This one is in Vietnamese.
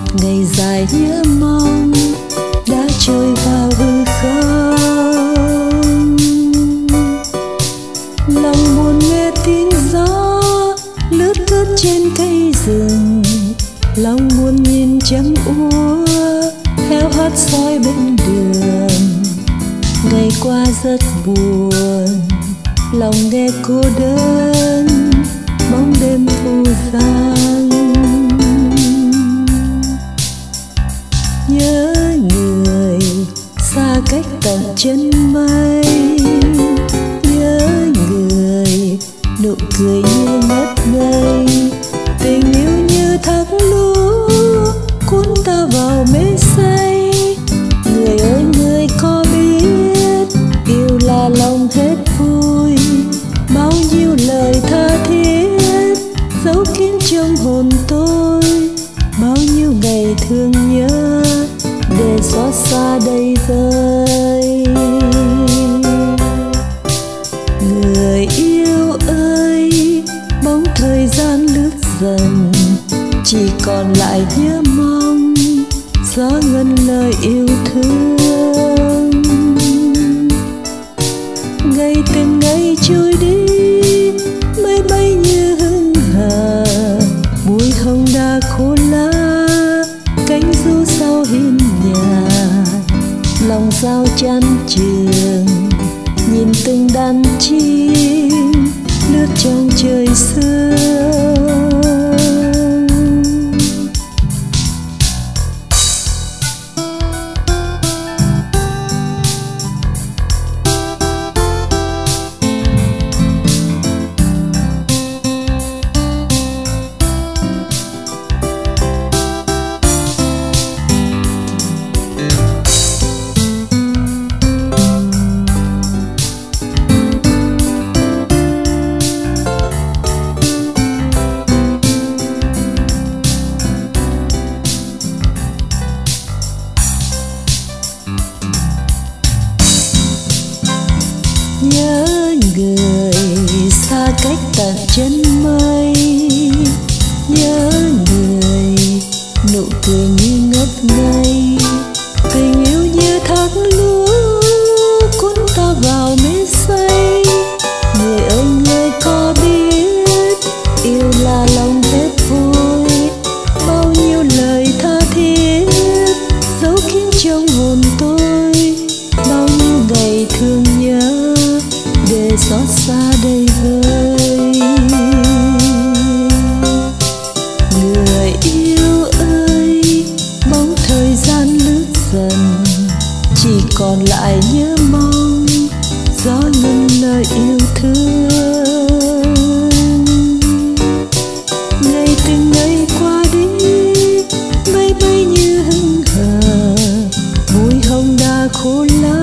ngày dài nhớ mong đã trôi vào hư không. Lòng buồn nghe tiếng gió lướt lướt trên cây rừng, lòng buồn nhìn trăng úa heo hót soi bên đường. Ngày qua rất buồn, lòng nghe cô đơn, bóng đêm phù phàng. Nhớ người xa cách tận chân mây, nhớ người nụ cười như ngất ngây. Tình yêu như thác lúa cuốn ta vào mê say. Người ơi người có biết yêu là lòng hết vui, bao nhiêu lời tha thiết giấu kín trong hồn tôi, bao nhiêu ngày thương nhớ để xót xa đây vơi. Người yêu ơi, bóng thời gian lướt dần, chỉ còn lại nhớ mong gió ngân lời yêu thương. Ngày từng ngày trôi đi, mây bay như hương hà, bụi hồng đã khô lá, cánh du sau hiên nhà. Lòng sao chán trường, nhìn từng đàn chim lướt trong trời sương. Nhớ người xa cách tận chân mây, nhớ người nụ cười như ngất ngây. Tình yêu như thác lúa cuốn ta vào mê say. Người ơi người có biết yêu là lòng hết vui, bao nhiêu lời tha thiết giấu kín trong hồn tôi, bao nhiêu ngày thương nhớ để xót xa đây vơi. Người yêu ơi, bóng thời gian lướt dần, chỉ còn lại nhớ mong gió ngân lời yêu thương. Ngày từng ngày qua đi, mây bay như hương hà, bụi hồng đã khô lá,